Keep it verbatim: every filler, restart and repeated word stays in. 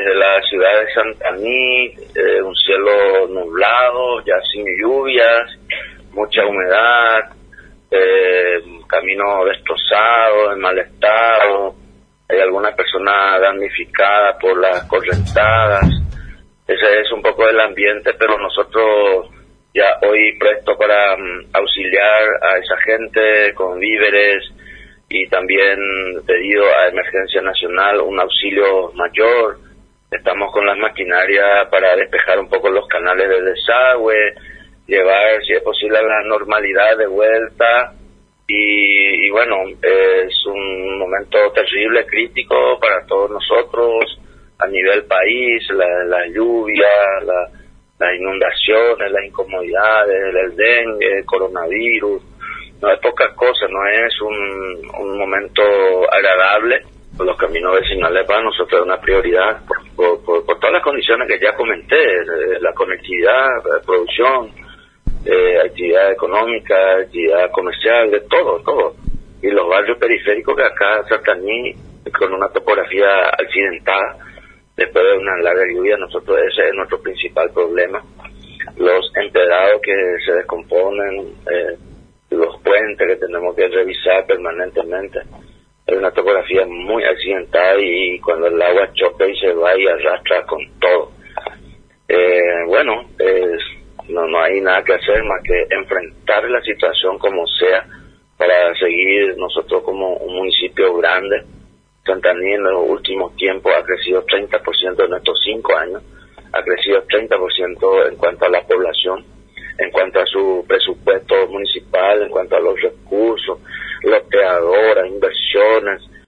desde la ciudad de Santaní, eh, un cielo nublado, ya sin lluvias, mucha humedad, eh, camino destrozado, en mal estado, hay alguna persona damnificada por las correntadas. Ese es un poco el ambiente, pero nosotros ya hoy presto para um, auxiliar a esa gente con víveres, y también pedido a Emergencia Nacional un auxilio mayor. Estamos con las maquinarias para despejar un poco los canales de desagüe, llevar, si es posible, a la normalidad de vuelta. Y, y bueno, es un momento terrible, crítico para todos nosotros a nivel país, la, la lluvia, la, las inundaciones, las incomodidades, el dengue, el coronavirus. No es pocas cosas, no es un, un momento agradable. Los caminos vecinales para nosotros es una prioridad por, por, por, por todas las condiciones que ya comenté, la conectividad, la producción, eh, actividad económica, actividad comercial, de todo, todo. Y los barrios periféricos que acá, Santaní, con una topografía accidentada, después de una larga lluvia, nosotros ese es nuestro principal problema. Los empedrados que se descomponen, eh, los puentes que tenemos que revisar permanentemente. Es una topografía muy accidentada y cuando el agua choca y se va y arrastra con todo. Eh, bueno, es, no, no hay nada que hacer más que enfrentar la situación como sea para seguir nosotros como un municipio grande. Santaní en los últimos tiempos ha crecido treinta por ciento en estos cinco años, ha crecido treinta por ciento en cuanto a la población, en cuanto a su presupuesto municipal, en cuanto a los recursos, loteadoras, inversiones,